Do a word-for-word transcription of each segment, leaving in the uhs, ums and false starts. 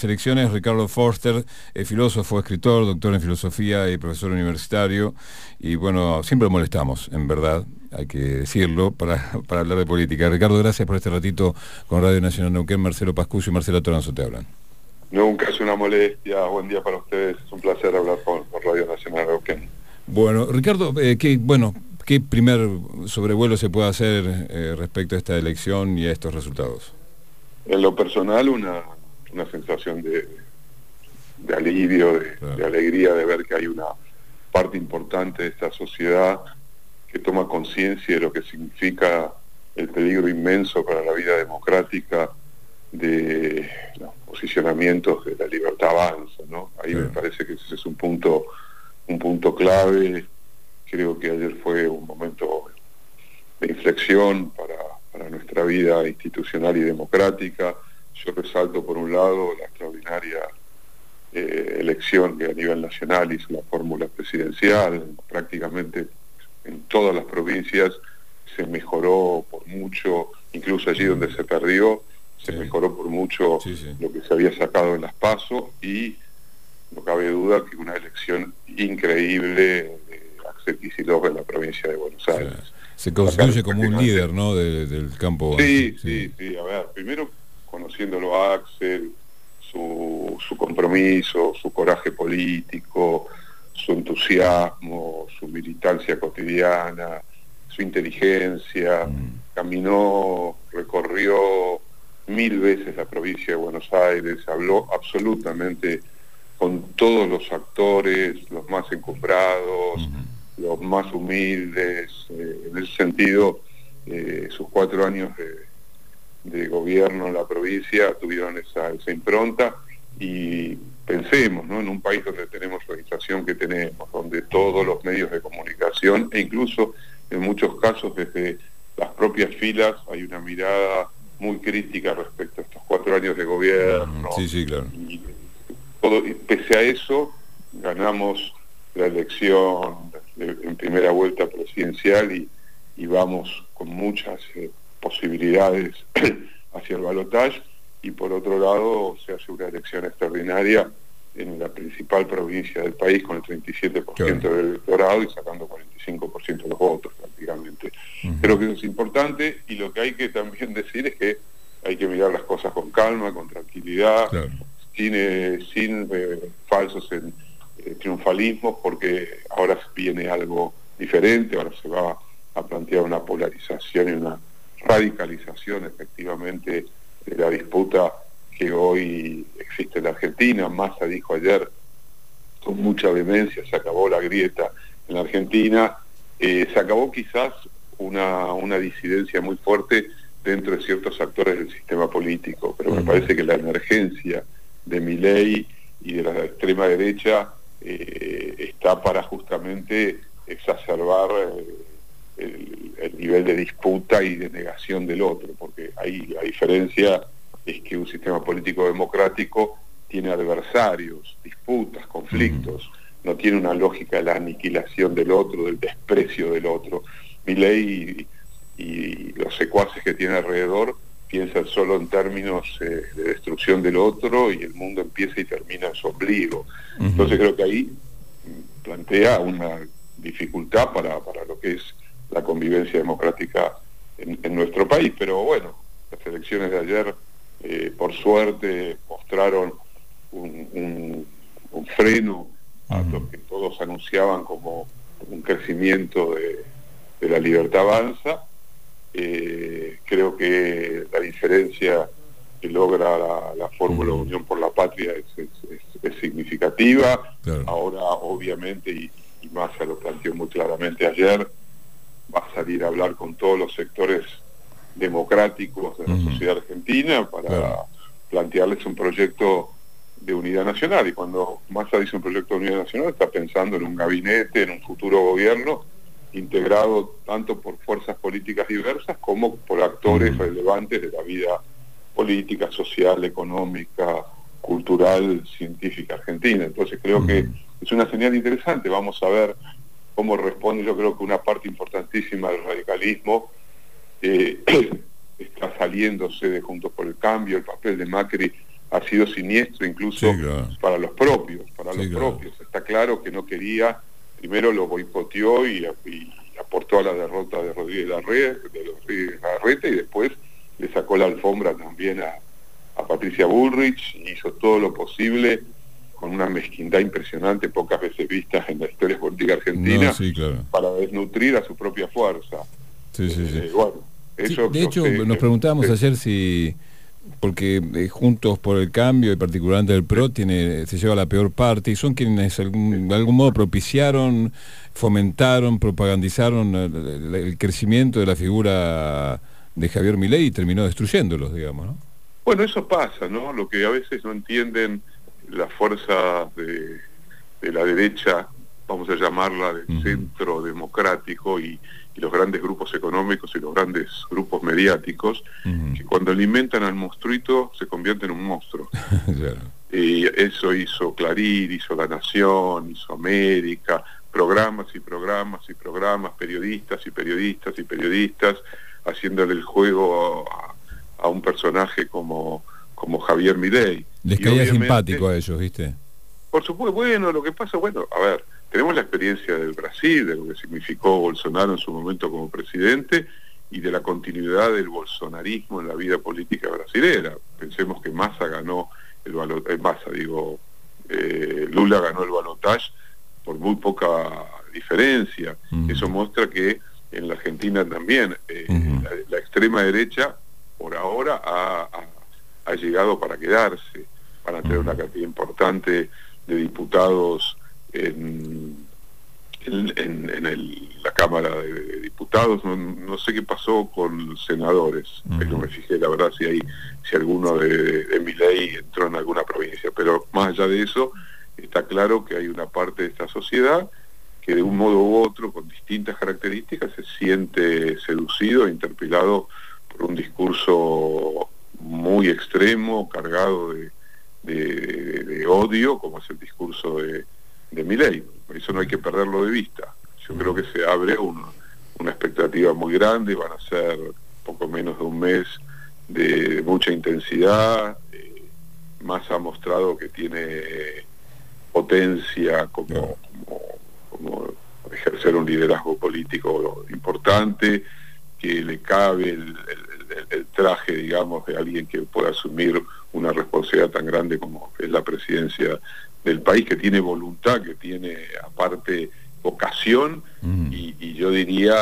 las elecciones. Ricardo Forster, eh, filósofo, escritor, doctor en filosofía y profesor universitario. Y bueno, siempre molestamos, en verdad, hay que decirlo, para, para hablar de política. Ricardo, gracias por este ratito con Radio Nacional Neuquén. Marcelo Pascucio y Marcelo Toranzo te hablan. Nunca es una molestia. Buen día para ustedes. Es un placer hablar con, con Radio Nacional Neuquén. Bueno, Ricardo, eh, ¿qué, bueno, ¿qué primer sobrevuelo se puede hacer eh, respecto a esta elección y a estos resultados? En lo personal, una, una sensación de, de alivio, de, claro. de alegría de ver que hay una parte importante de esta sociedad que toma conciencia de lo que significa el peligro inmenso para la vida democrática de los posicionamientos de la libertad avanza, ¿no? Ahí sí. Me parece que ese es un punto, un punto clave. Creo que ayer fue un momento de inflexión para, para nuestra vida institucional y democrática. Yo resalto por un lado la extraordinaria eh, elección que a nivel nacional hizo la fórmula presidencial. Prácticamente en todas las provincias se mejoró por mucho, incluso allí donde se perdió, se sí. mejoró por mucho sí, sí. lo que se había sacado en las PASO, y no cabe duda que una elección increíble de Axel Kicillof en la provincia de Buenos Aires. Sí. Se constituye como un líder, ¿no?, de, del campo. Sí, sí, sí, sí, a ver, primero conociéndolo a Axel, su, su compromiso, su coraje político, su entusiasmo, su militancia cotidiana, su inteligencia, mm. caminó, recorrió mil veces la provincia de Buenos Aires, habló absolutamente con todos los actores, los más encumbrados, mm. los más humildes. Eh, en ese sentido, eh, sus cuatro años de, de gobierno en la provincia tuvieron esa, esa impronta, y pensemos, ¿no?, en un país donde tenemos la situación que tenemos, donde todos los medios de comunicación, e incluso en muchos casos desde las propias filas, hay una mirada muy crítica respecto a estos cuatro años de gobierno. Sí, sí, claro. Y, todo, y pese a eso, ganamos la elección de, en primera vuelta presidencial, y, y vamos con muchas eh, posibilidades hacia el balotaje. Y por otro lado, se hace una elección extraordinaria en la principal provincia del país, con el treinta y siete por ciento claro. del electorado y sacando cuarenta y cinco por ciento de los votos prácticamente. Uh-huh. Creo que eso es importante, y lo que hay que también decir es que hay que mirar las cosas con calma, con tranquilidad, claro. sin, eh, sin eh, falsos en, eh, triunfalismos, porque ahora viene algo diferente, ahora se va a plantear una polarización y una radicalización efectivamente de la disputa que hoy existe en la Argentina. Massa dijo ayer con mucha vehemencia: se acabó la grieta en la Argentina. Eh, se acabó quizás una, una disidencia muy fuerte dentro de ciertos actores del sistema político, pero uh-huh. me parece que la emergencia de Milei y de la extrema derecha eh, está para justamente exacerbar eh, el, el nivel de disputa y de negación del otro, porque ahí la diferencia es que un sistema político democrático tiene adversarios, disputas, conflictos, uh-huh. no tiene una lógica de la aniquilación del otro, del desprecio del otro. Milei y, y los secuaces que tiene alrededor piensan solo en términos eh, de destrucción del otro, y el mundo empieza y termina en su ombligo. Uh-huh. Entonces creo que ahí plantea una dificultad para, para lo que es la convivencia democrática en, en nuestro país. Pero bueno, las elecciones de ayer, eh, por suerte, mostraron un, un, un freno a uh-huh. lo que todos anunciaban como un crecimiento de, de la libertad avanza. Eh, creo que la diferencia que logra la, la fórmula uh-huh. Unión por la Patria es, es, es, es significativa. Claro. Ahora, obviamente, y, y Massa lo planteó muy claramente ayer, va a salir a hablar con todos los sectores democráticos de la uh-huh. sociedad argentina para claro. plantearles un proyecto de unidad nacional. Y cuando Massa dice un proyecto de unidad nacional, está pensando en un gabinete, en un futuro gobierno integrado tanto por fuerzas políticas diversas como por actores uh-huh. relevantes de la vida política, social, económica, cultural, científica argentina. Entonces creo uh-huh. que es una señal interesante. Vamos a ver cómo responde. Yo creo que una parte importantísima del radicalismo eh, está saliéndose de Juntos por el Cambio. El papel de Macri ha sido siniestro incluso sí, claro. para los propios, para sí, los claro. propios. Está claro que no quería, primero lo boicoteó y, y aportó a la derrota de Rodríguez Larreta, de Rodríguez Larreta, y después le sacó la alfombra también a, a Patricia Bullrich, y hizo todo lo posible con una mezquindad impresionante, pocas veces vistas en la historia política argentina, no, sí, claro. para desnutrir a su propia fuerza. Sí, sí, sí. Eh, bueno, eso sí, de hecho, sé, nos preguntábamos sí. ayer si, porque eh, Juntos por el Cambio y particularmente el PRO tiene, se lleva la peor parte, y son quienes algún, de algún modo propiciaron, fomentaron, propagandizaron el, el, el crecimiento de la figura de Javier Milei y terminó destruyéndolos, digamos, ¿no? Bueno, eso pasa, ¿no? Lo que a veces no entienden las fuerzas de, de la derecha, vamos a llamarla del uh-huh. centro democrático, y, y los grandes grupos económicos y los grandes grupos mediáticos, uh-huh. que cuando alimentan al monstruito se convierten en un monstruo. Claro. Y eso hizo Clarín, hizo La Nación, hizo América, programas y programas y programas, periodistas y periodistas y periodistas, haciéndole el juego a, a un personaje como, como Javier Milei. Les caía simpático a ellos, ¿viste? Por supuesto, bueno, lo que pasa, bueno, a ver, tenemos la experiencia del Brasil, de lo que significó Bolsonaro en su momento como presidente, y de la continuidad del bolsonarismo en la vida política brasilera. Pensemos que Massa ganó el balotaje, eh, Massa, digo, eh, Lula ganó el balotaje por muy poca diferencia. Uh-huh. Eso muestra que en la Argentina también eh, uh-huh. la, la extrema derecha, por ahora, ha, ha, ha llegado para quedarse. Van a tener uh-huh. una cantidad importante de diputados en, en, en, en el, la Cámara de, de Diputados. No, no sé qué pasó con los senadores, uh-huh. no me fijé la verdad si hay si alguno de, de Milei entró en alguna provincia, pero más allá de eso está claro que hay una parte de esta sociedad que de un modo u otro, con distintas características, se siente seducido, interpelado por un discurso muy extremo, cargado de De, de, de odio, como es el discurso de, de Milei. Por eso no hay que perderlo de vista. Yo creo que se abre un, una expectativa muy grande, van a ser poco menos de un mes de, de mucha intensidad. Eh, Massa ha mostrado que tiene potencia como, como, como ejercer un liderazgo político importante, que le cabe el, el, el traje, digamos, de alguien que pueda asumir una responsabilidad tan grande como es la presidencia del país, que tiene voluntad, que tiene aparte vocación, mm. y, y yo diría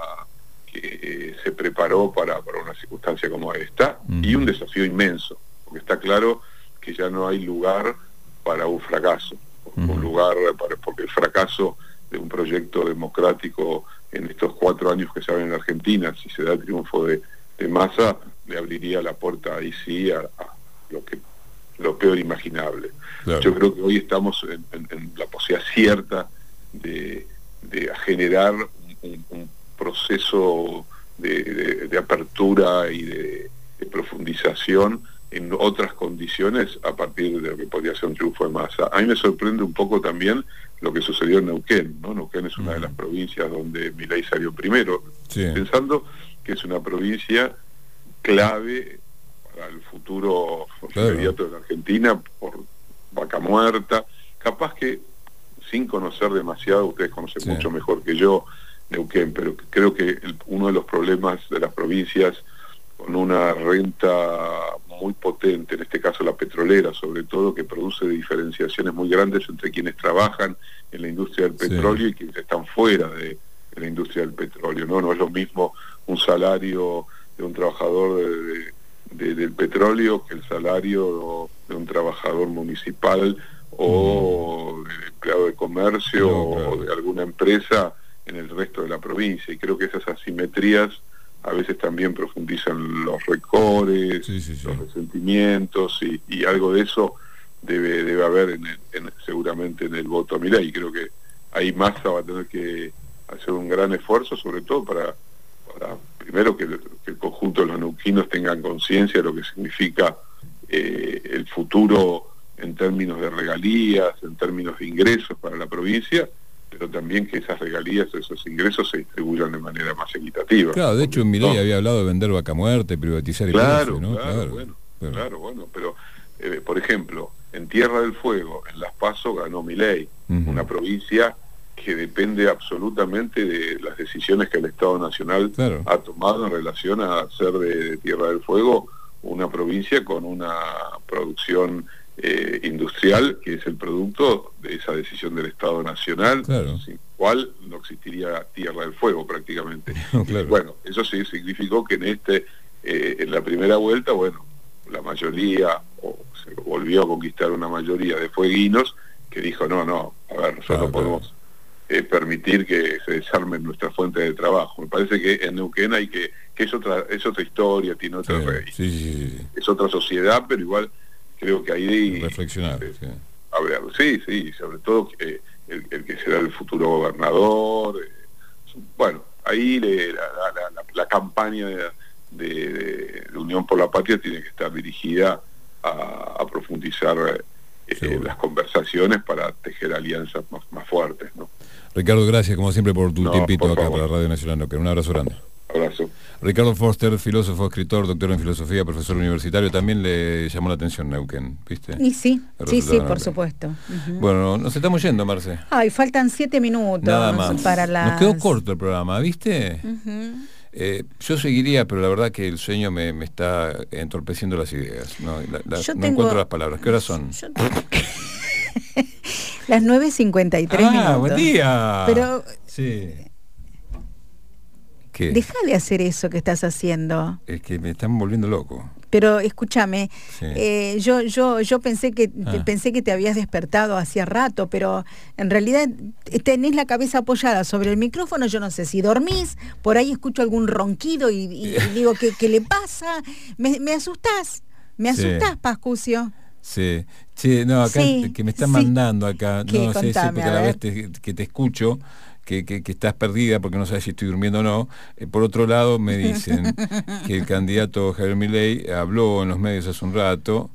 que eh, se preparó para, para una circunstancia como esta, mm. y un desafío inmenso, porque está claro que ya no hay lugar para un fracaso, mm. un lugar para, porque el fracaso de un proyecto democrático en estos cuatro años que se abren en Argentina, si se da el triunfo de, de Massa, le abriría la puerta ahí sí a, a lo que lo peor imaginable. Claro. Yo creo que hoy estamos en, en, en la posibilidad cierta de, de generar un, un proceso de, de, de apertura y de, de profundización en otras condiciones a partir de lo que podría ser un triunfo de Massa. A mí me sorprende un poco también lo que sucedió en Neuquén, ¿no? Neuquén es una uh-huh. de las provincias donde Milei salió primero, sí. pensando que es una provincia clave para el futuro claro. inmediato de la Argentina, por Vaca Muerta, capaz que sin conocer demasiado, ustedes conocen sí. mucho mejor que yo Neuquén, pero creo que el, uno de los problemas de las provincias con una renta muy potente, en este caso la petrolera sobre todo, que produce diferenciaciones muy grandes entre quienes trabajan en la industria del petróleo sí. y quienes están fuera de, de la industria del petróleo, ¿no? No es lo mismo un salario de un trabajador de, de, de, del petróleo que el salario de un trabajador municipal o mm. de empleado de comercio no, claro. o de alguna empresa en el resto de la provincia, y creo que esas asimetrías a veces también profundizan los recores, sí, sí, sí. los resentimientos, y, y algo de eso debe debe haber en el, en, seguramente en el voto a Milei. Creo que ahí Massa va a tener que hacer un gran esfuerzo, sobre todo para, para primero que el, que el conjunto de los neuquinos tengan conciencia de lo que significa eh, el futuro en términos de regalías, en términos de ingresos para la provincia, pero también que esas regalías, esos ingresos se distribuyan de manera más equitativa. Claro, de hecho Milei no. había hablado de vender Vaca Muerta y privatizar el claro, precio, ¿no? Claro, claro, bueno, claro. claro, bueno, pero eh, por ejemplo, en Tierra del Fuego, en Las Paso ganó Milei, uh-huh. una provincia que depende absolutamente de las decisiones que el Estado Nacional claro. ha tomado en relación a hacer de, de Tierra del Fuego una provincia con una producción eh, industrial, que es el producto de esa decisión del Estado Nacional, claro. sin cual no existiría Tierra del Fuego prácticamente. Claro. Y, bueno, eso sí significó que en este, eh, en la primera vuelta, bueno, la mayoría, o se volvió a conquistar una mayoría de fueguinos que dijo, no, no, a ver, nosotros no ah, podemos claro. eh, permitir que se desarmen nuestras fuentes de trabajo. Me parece que en Neuquén hay que, que es otra, es otra historia, tiene otra sí, rey. Sí, sí, sí. Es otra sociedad, pero igual creo que ahí... Reflexionar. Eh, sí. Hablar, sí, sí, sobre todo eh, el, el que será el futuro gobernador. Eh, bueno, ahí le, la, la, la, la campaña de, de, de Unión por la Patria tiene que estar dirigida a, a profundizar eh, eh, las conversaciones para tejer alianzas más, más fuertes, ¿no? Ricardo, gracias como siempre por tu no, tiempito por acá para Radio Nacional Neuquén. Un abrazo grande. Abrazo. Ricardo Forster, filósofo, escritor, doctor en filosofía, profesor universitario, también le llamó la atención Neuquén, ¿viste? Y sí, sí, sí, por supuesto. Uh-huh. Bueno, nos estamos yendo, Marce. Ay, faltan siete minutos. Nada más. Para las... Nos quedó corto el programa, ¿viste? Uh-huh. Eh, yo seguiría, pero la verdad que el sueño me, me está entorpeciendo las ideas. No, la, la, no tengo... encuentro las palabras. ¿Qué horas son? Yo... las nueve cincuenta y tres ah, minutos. ¡Buen día! Pero... Sí. ¿Qué? Deja de hacer eso que estás haciendo. Es que me están volviendo loco. Pero escúchame, sí. eh, yo yo yo pensé que ah. pensé que te habías despertado hacía rato, pero en realidad tenés la cabeza apoyada sobre el micrófono. Yo no sé si dormís, por ahí escucho algún ronquido y, y, y digo, ¿qué, ¿qué le pasa? Me, me asustás, me asustás, sí. Pascucio. Sí, sí, no, acá sí, que me están sí. mandando acá, no sé, sí, porque a la vez te, que te escucho, que, que, que estás perdida porque no sabes si estoy durmiendo o no. Eh, por otro lado, me dicen que el candidato Javier Milei habló en los medios hace un rato,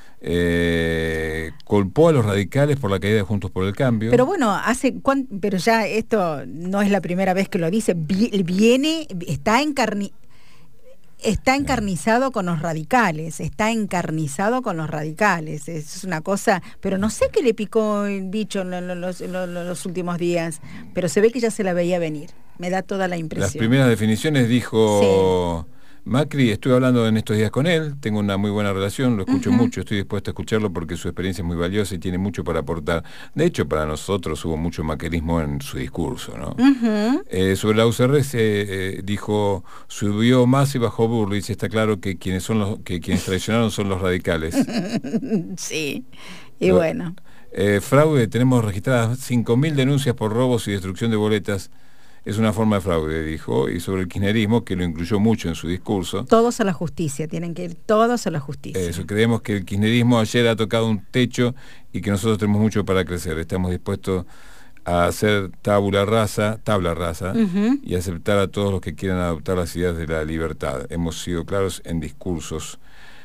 eh, culpó a los radicales por la caída de Juntos por el Cambio. Pero bueno, hace pero ya esto no es la primera vez que lo dice, viene, está encarni Está encarnizado con los radicales, está encarnizado con los radicales, es una cosa, pero no sé qué le picó el bicho en los, en los, en los últimos días, pero se ve que ya se la veía venir, me da toda la impresión. Las primeras definiciones dijo... Sí. Macri, estuve hablando en estos días con él, tengo una muy buena relación, lo escucho uh-huh. mucho, estoy dispuesto a escucharlo porque su experiencia es muy valiosa y tiene mucho para aportar. De hecho, para nosotros hubo mucho macrismo en su discurso, ¿no? Uh-huh. Eh, sobre la U C R se eh, dijo, subió más y bajó Burris, está claro que quienes son los que quienes traicionaron son los radicales. Sí, y bueno. Eh, fraude, tenemos registradas cinco mil denuncias por robos y destrucción de boletas. Es una forma de fraude, dijo, y sobre el kirchnerismo, que lo incluyó mucho en su discurso. Todos a la justicia, tienen que ir todos a la justicia. Eso, creemos que el kirchnerismo ayer ha tocado un techo y que nosotros tenemos mucho para crecer. Estamos dispuestos a hacer tabula rasa, tabla rasa, uh-huh. y aceptar a todos los que quieran adoptar las ideas de la libertad. Hemos sido claros en discursos.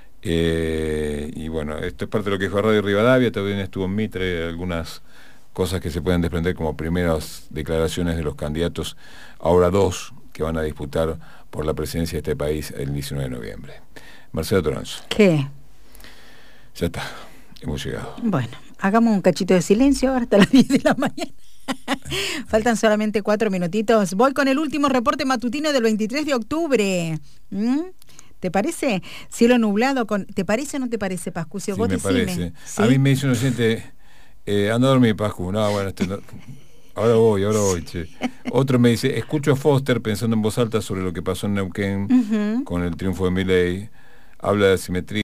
Eh, y bueno, esto es parte de lo que dijo Radio Rivadavia, también estuvo en Mitre, algunas... cosas que se pueden desprender como primeras declaraciones de los candidatos, ahora dos, que van a disputar por la presidencia de este país el diecinueve de noviembre. Marcela Toranzo. ¿Qué? Ya está, hemos llegado. Bueno, hagamos un cachito de silencio ahora hasta las diez de la mañana. Faltan solamente cuatro minutitos. Voy con el último reporte matutino del veintitrés de octubre. ¿Mm? ¿Te parece? Cielo nublado con... ¿Te parece o no te parece, Pascucio? Sí, Vos me decime. parece. ¿Sí? A mí me dice un oyente... Eh, anda a dormir, Pascu. No, bueno, este no, ahora voy, ahora voy, che. Otro me dice, escucho a Foster pensando en voz alta sobre lo que pasó en Neuquén uh-huh. con el triunfo de Milei. Habla de asimetría.